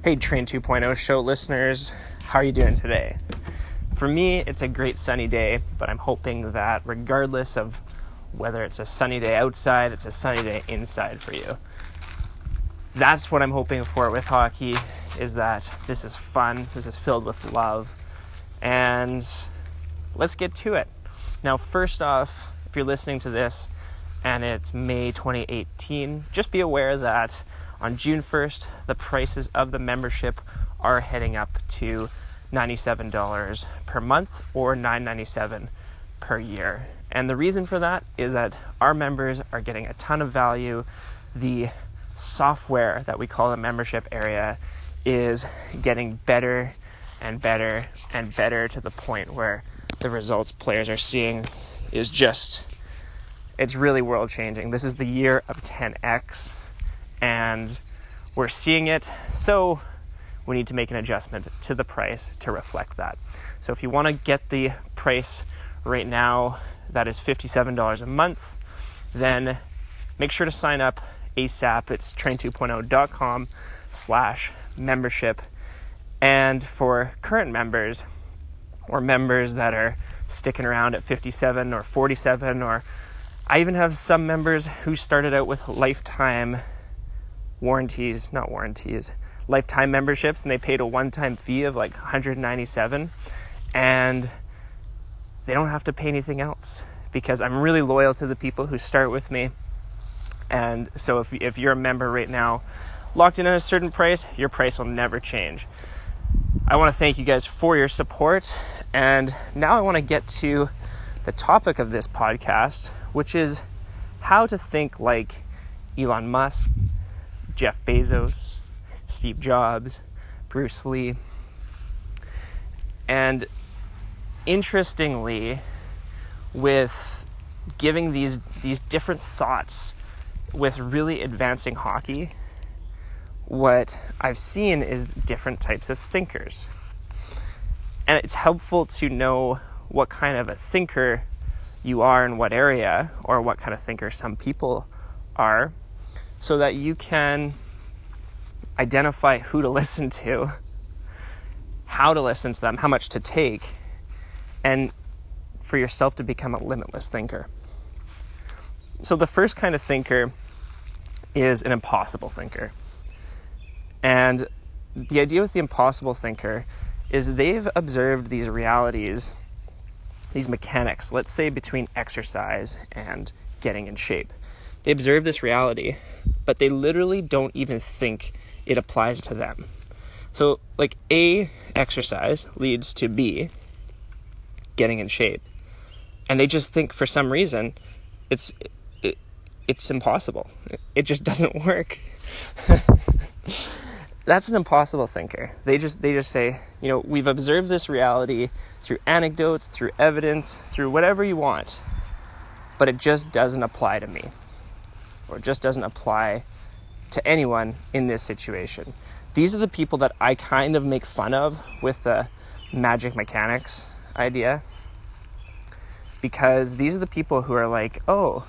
Hey, Train 2.0 show listeners, how are you doing today? For me, it's a great sunny day, but I'm hoping that regardless of whether it's a sunny day outside, it's a sunny day inside for you. That's what I'm hoping for with hockey, is that this is fun, this is filled with love, and let's get to it. Now, first off, if you're listening to this and it's May 2018, just be aware that on June 1st, the prices of the membership are heading up to $97 per month or $9.97 per year. And the reason for that is that our members are getting a ton of value. The software that we call the membership area is getting better and better and better to the point where the results players are seeing is just, it's really world changing. This is the year of 10x. And we're seeing it, so we need to make an adjustment to the price to reflect that. So if you want to get the price right now, that is $57 a month, then make sure to sign up ASAP. It's train2.0.com/membership. And for current members or members that are sticking around at 57 or 47, or I even have some members who started out with lifetime memberships, and they paid a one-time fee of like $197, and they don't have to pay anything else because I'm really loyal to the people who start with me. And so if you're a member right now, locked in at a certain price, your price will never change. I want to thank you guys for your support, and now I want to get to the topic of this podcast, which is how to think like Elon Musk, Jeff Bezos, Steve Jobs, Bruce Lee. And interestingly, with giving these different thoughts with really advancing hockey, what I've seen is different types of thinkers. And it's helpful to know what kind of a thinker you are in what area, or what kind of thinker some people are, so that you can identify who to listen to, how to listen to them, how much to take, and for yourself to become a limitless thinker. So the first kind of thinker is an impossible thinker. And the idea with the impossible thinker is they've observed these realities, these mechanics, let's say between exercise and getting in shape. They observe this reality, but they literally don't even think it applies to them. So like A, exercise leads to B, getting in shape. And they just think for some reason it's impossible. It just doesn't work. That's an impossible thinker. They just say, we've observed this reality through anecdotes, through evidence, through whatever you want, but it just doesn't apply to me, or it just doesn't apply to anyone in this situation. These are the people that I kind of make fun of with the magic mechanics idea, because these are the people who are like, I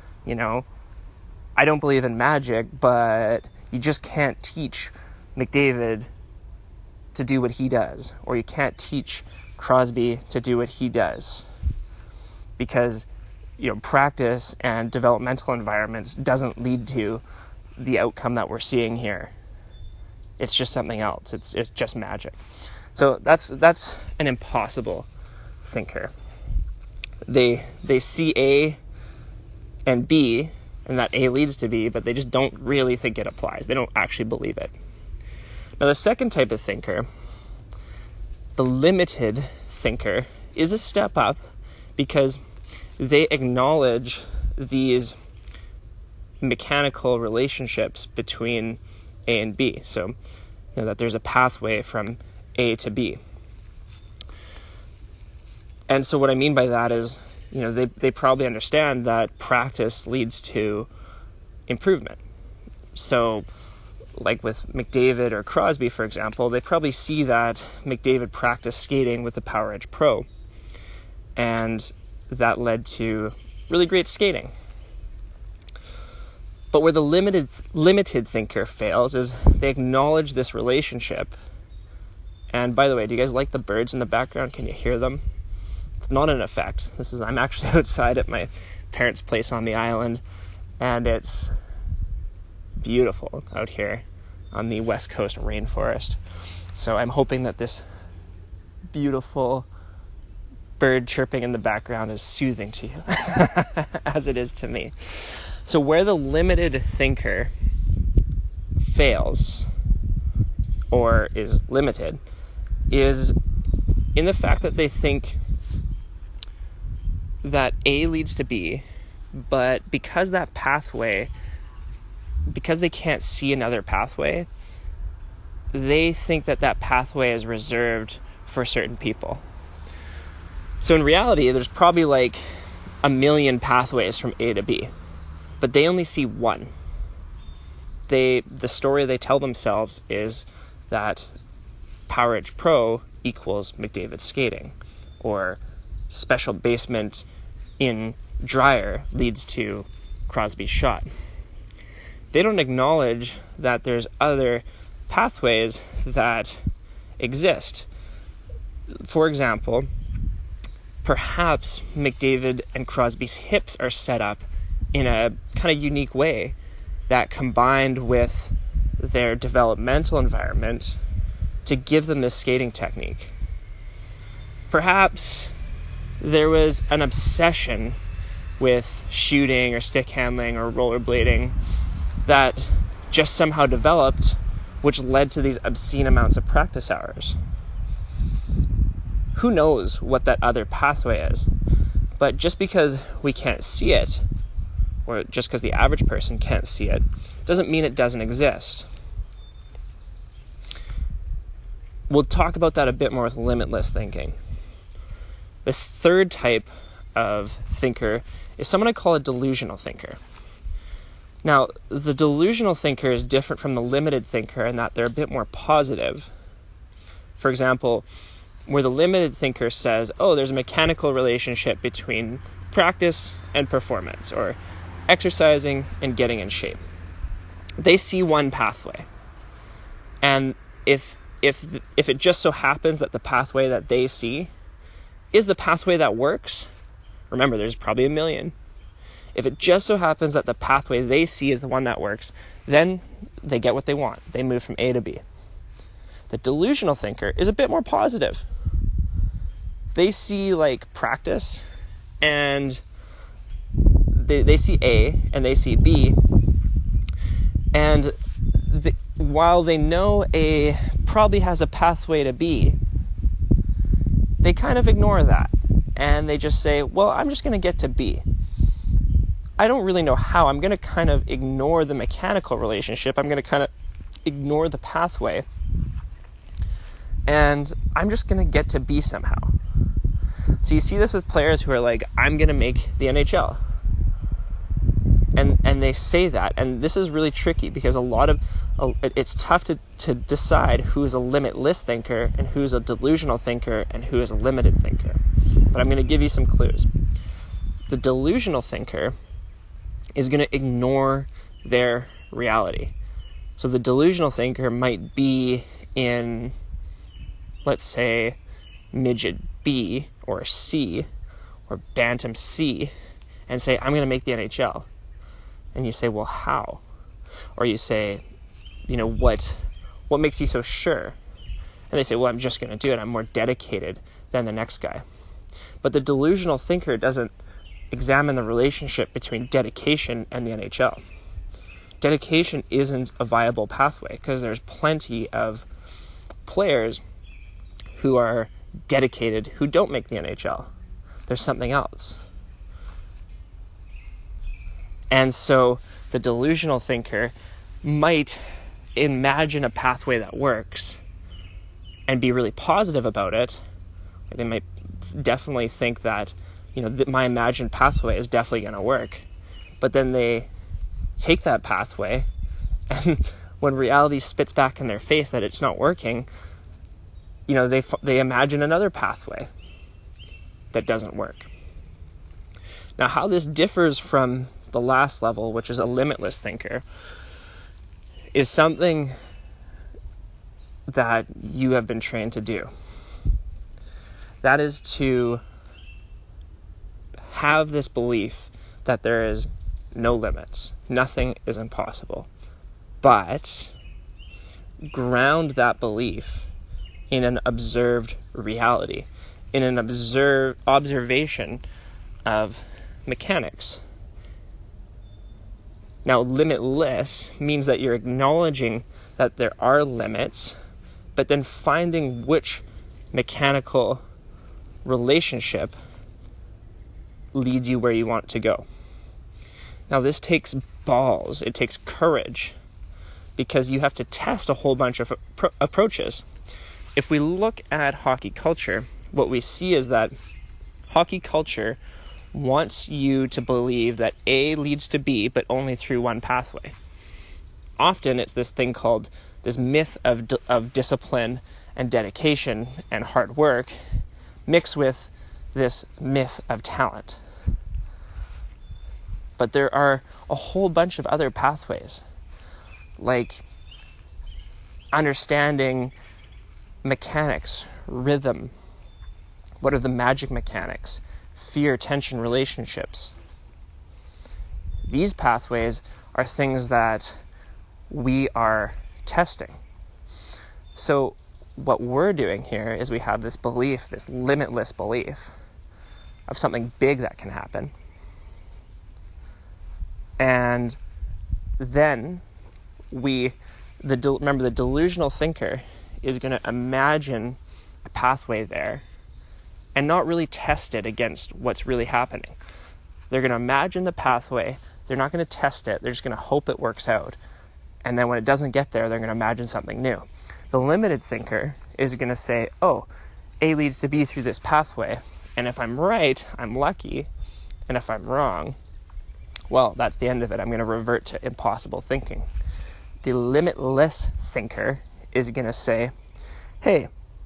don't believe in magic, but you just can't teach McDavid to do what he does, or you can't teach Crosby to do what he does, because practice and developmental environments doesn't lead to the outcome that we're seeing here. It's just something else. It's just magic. So that's an impossible thinker. They see A and B, and that A leads to B, but they just don't really think it applies. They don't actually believe it. Now, the second type of thinker, the limited thinker, is a step up because they acknowledge these mechanical relationships between A and B. So, that there's a pathway from A to B. And so what I mean by that is, they probably understand that practice leads to improvement. So, like with McDavid or Crosby, for example, they probably see that McDavid practiced skating with the Power Edge Pro, and that led to really great skating. But where the limited thinker fails is they acknowledge this relationship. And by the way, do you guys like the birds in the background? Can you hear them? It's not an effect. I'm actually outside at my parents' place on the island, and it's beautiful out here on the west coast rainforest. So I'm hoping that this beautiful bird chirping in the background is soothing to you as it is to me. So where the limited thinker fails or is limited is in the fact that they think that A leads to B, but because they can't see another pathway, they think that pathway is reserved for certain people. So in reality, there's probably like 1 million pathways from A to B, but they only see one. The story they tell themselves is that Power Edge Pro equals McDavid skating, or special basement in dryer leads to Crosby's shot. They don't acknowledge that there's other pathways that exist. For example, perhaps McDavid and Crosby's hips are set up in a kind of unique way that, combined with their developmental environment, to give them this skating technique. Perhaps there was an obsession with shooting or stick handling or rollerblading that just somehow developed, which led to these obscene amounts of practice hours. Who knows what that other pathway is? But just because we can't see it, or just because the average person can't see it, doesn't mean it doesn't exist. We'll talk about that a bit more with limitless thinking. This third type of thinker is someone I call a delusional thinker. Now, the delusional thinker is different from the limited thinker in that they're a bit more positive. For example, where the limited thinker says, oh, there's a mechanical relationship between practice and performance, or exercising and getting in shape. They see one pathway. And if it just so happens that the pathway that they see is the pathway that works, remember, there's probably 1 million. If it just so happens that the pathway they see is the one that works, then they get what they want. They move from A to B. The delusional thinker is a bit more positive. They see like practice, and they see A and they see B, and while they know A probably has a pathway to B, they kind of ignore that, and they just say, well, I'm just going to get to B. I don't really know how. I'm going to kind of ignore the mechanical relationship. I'm going to kind of ignore the pathway, and I'm just going to get to B somehow. So you see this with players who are like, I'm going to make the NHL. And they say that, and this is really tricky because it's tough to decide who is a limitless thinker and who's a delusional thinker and who is a limited thinker. But I'm going to give you some clues. The delusional thinker is going to ignore their reality. So the delusional thinker might be in, let's say, midget B or C or bantam C and say, I'm going to make the NHL. And you say, well, how? Or you say, what makes you so sure? And they say, well, I'm just going to do it. I'm more dedicated than the next guy. But the delusional thinker doesn't examine the relationship between dedication and the NHL. Dedication isn't a viable pathway because there's plenty of players who are dedicated who don't make the NHL. There's something else. And so the delusional thinker might imagine a pathway that works and be really positive about it. They might definitely think that, my imagined pathway is definitely going to work. But then they take that pathway, and when reality spits back in their face that it's not working, they imagine another pathway that doesn't work. Now, how this differs from the last level, which is a limitless thinker, is something that you have been trained to do. That is to have this belief that there is no limits. Nothing is impossible. But ground that belief in an observed reality, in an observation of mechanics. Now, limitless means that you're acknowledging that there are limits, but then finding which mechanical relationship leads you where you want to go. Now, this takes balls. It takes courage, because you have to test a whole bunch of approaches. If we look at hockey culture, what we see is that hockey culture wants you to believe that A leads to B, but only through one pathway. Often it's this thing called this myth of discipline and dedication and hard work mixed with this myth of talent. But there are a whole bunch of other pathways, like understanding mechanics, rhythm. What are the magic mechanics? Fear, tension, relationships. These pathways are things that we are testing. So what we're doing here is we have this belief, this limitless belief of something big that can happen. And then remember, the delusional thinker is going to imagine a pathway there and not really test it against what's really happening. They're going to imagine the pathway. They're not going to test it. They're just going to hope it works out. And then when it doesn't get there, they're going to imagine something new. The limited thinker is going to say, oh, A leads to B through this pathway. And if I'm right, I'm lucky. And if I'm wrong, well, that's the end of it. I'm going to revert to impossible thinking. The limitless thinker is going to say, hey,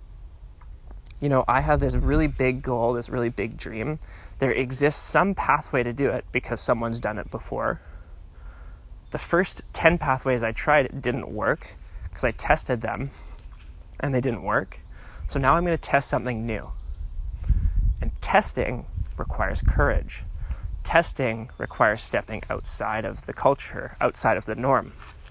I have this really big goal, this really big dream. There exists some pathway to do it because someone's done it before. The first 10 pathways I tried didn't work because I tested them and they didn't work. So now I'm going to test something new. And testing requires courage. Testing requires stepping outside of the culture, outside of the norm.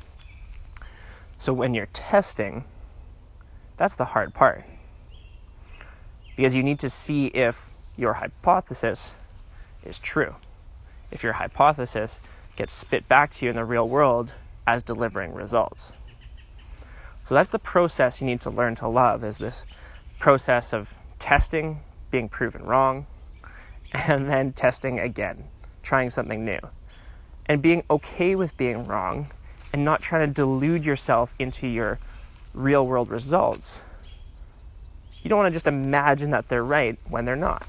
So when you're testing, that's the hard part. Because you need to see if your hypothesis is true. If your hypothesis gets spit back to you in the real world as delivering results. So that's the process you need to learn to love, is this process of testing, being proven wrong, and then testing again, trying something new. And being okay with being wrong and not trying to delude yourself into your real world results. You don't want to just imagine that they're right when they're not.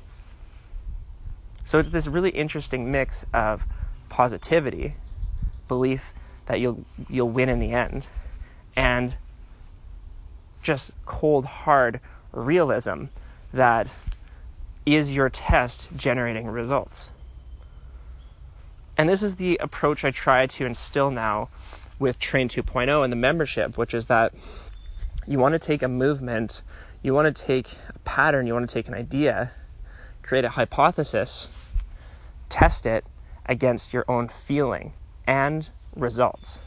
So it's this really interesting mix of positivity, belief that you'll win in the end, and just cold, hard realism that is your test generating results. And this is the approach I try to instill now with Train 2.0 and the membership, which is that you want to take a movement, you want to take a pattern, you want to take an idea, create a hypothesis, test it against your own feeling and results.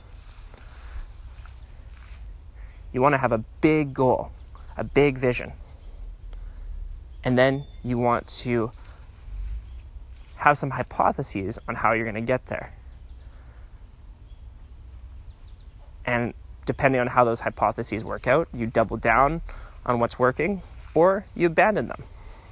You want to have a big goal, a big vision. And then you want to have some hypotheses on how you're going to get there. And depending on how those hypotheses work out, you double down on what's working or you abandon them.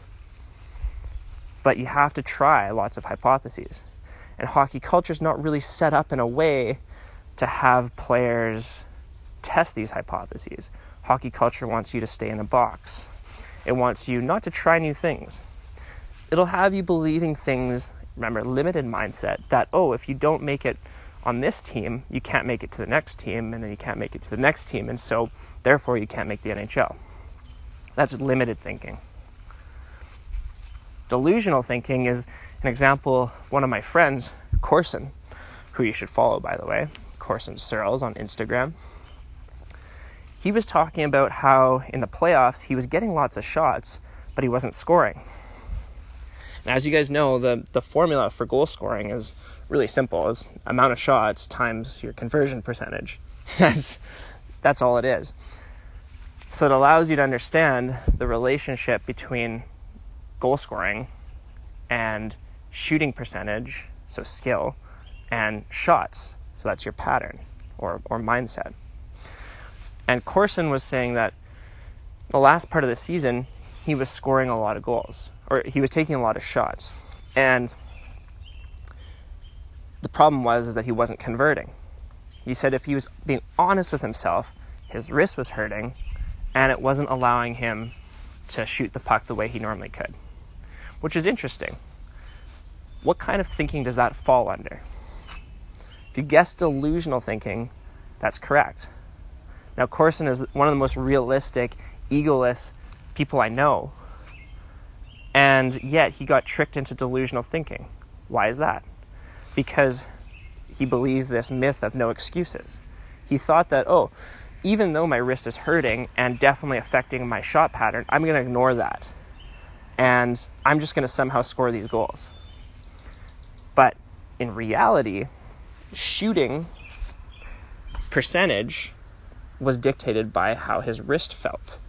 But you have to try lots of hypotheses. And hockey culture is not really set up in a way to have players test these hypotheses. Hockey culture wants you to stay in a box. It wants you not to try new things. It'll have you believing things, remember, limited mindset, that, if you don't make it on this team, you can't make it to the next team, and then you can't make it to the next team, and so, therefore, you can't make the NHL. That's limited thinking. Delusional thinking is an example one of my friends Corson, who you should follow, by the way, Corson Searles on Instagram. He was talking about how in the playoffs he was getting lots of shots, but he wasn't scoring. And as you guys know, the formula for goal scoring is really simple. It's amount of shots times your conversion percentage. That's all it is. So it allows you to understand the relationship between goal scoring and shooting percentage, so skill, and shots, so that's your pattern or mindset. And Corson was saying that the last part of the season, he was scoring a lot of goals, or he was taking a lot of shots. And the problem was that he wasn't converting. He said if he was being honest with himself, his wrist was hurting, and it wasn't allowing him to shoot the puck the way he normally could, which is interesting. What kind of thinking does that fall under? If you guess delusional thinking, that's correct. Now, Corson is one of the most realistic, egoless people I know, and yet he got tricked into delusional thinking. Why is that? Because he believed this myth of no excuses. He thought that, even though my wrist is hurting and definitely affecting my shot pattern, I'm going to ignore that. And I'm just going to somehow score these goals. But in reality, shooting percentage was dictated by how his wrist felt.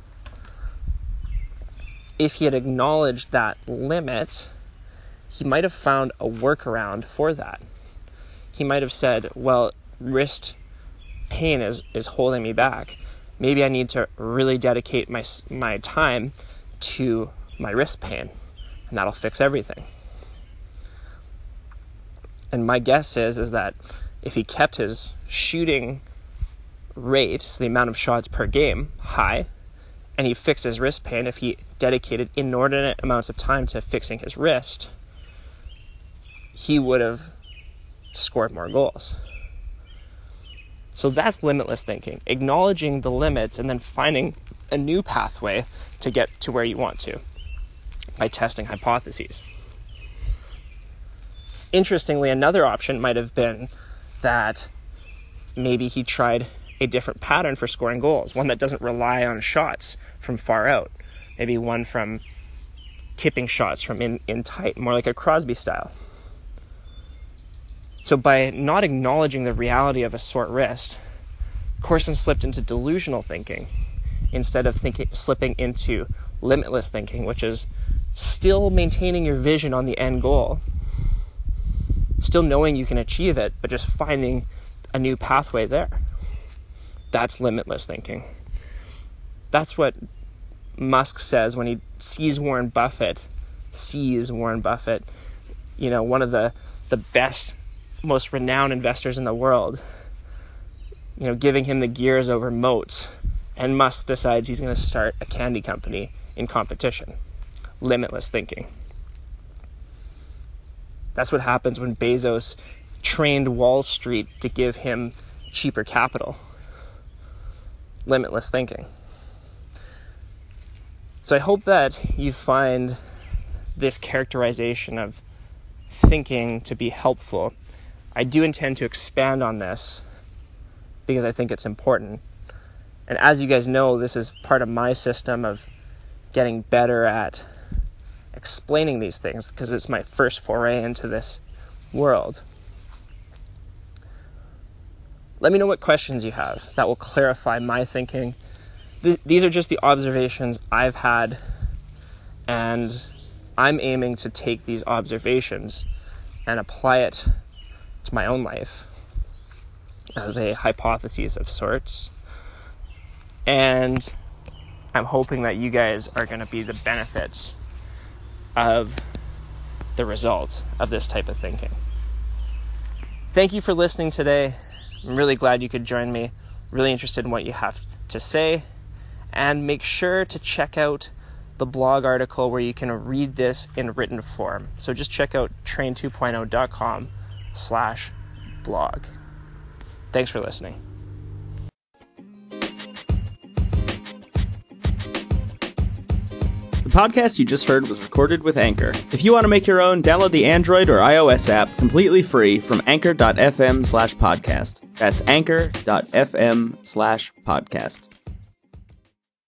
If he had acknowledged that limit, he might have found a workaround for that. He might have said, well, wrist pain is holding me back. Maybe I need to really dedicate my time to my wrist pain, and that'll fix everything. And my guess is that if he kept his shooting rate, so the amount of shots per game, high, and he fixed his wrist pain, if he dedicated inordinate amounts of time to fixing his wrist, he would have scored more goals. So that's limitless thinking, acknowledging the limits and then finding a new pathway to get to where you want to by testing hypotheses. Interestingly, another option might have been that maybe he tried a different pattern for scoring goals, one that doesn't rely on shots from far out, maybe one from tipping shots from in tight, more like a Crosby style. So by not acknowledging the reality of a sore wrist, Corson slipped into delusional thinking instead of slipping into limitless thinking, which is still maintaining your vision on the end goal, still knowing you can achieve it, but just finding a new pathway there. That's limitless thinking. That's what Musk says when he sees Warren Buffett, one of the best, most renowned investors in the world, giving him the gears over moats, and Musk decides he's going to start a candy company in competition. Limitless thinking. That's what happens when Bezos trained Wall Street to give him cheaper capital. Limitless thinking. So I hope that you find this characterization of thinking to be helpful. I do intend to expand on this because I think it's important. And as you guys know, this is part of my system of getting better at explaining these things because it's my first foray into this world. Let me know what questions you have that will clarify my thinking. These are just the observations I've had, and I'm aiming to take these observations and apply it to my own life as a hypothesis of sorts. And I'm hoping that you guys are going to be the benefits of the result of this type of thinking. Thank you for listening today. I'm really glad you could join me. Really interested in what you have to say. And make sure to check out the blog article where you can read this in written form. So just check out train2.0.com/blog. Thanks for listening. The The podcast you just heard was recorded with Anchor. If you want to make your own, download the Android or iOS app completely free from anchor.fm/podcast. That's anchor.fm/podcast.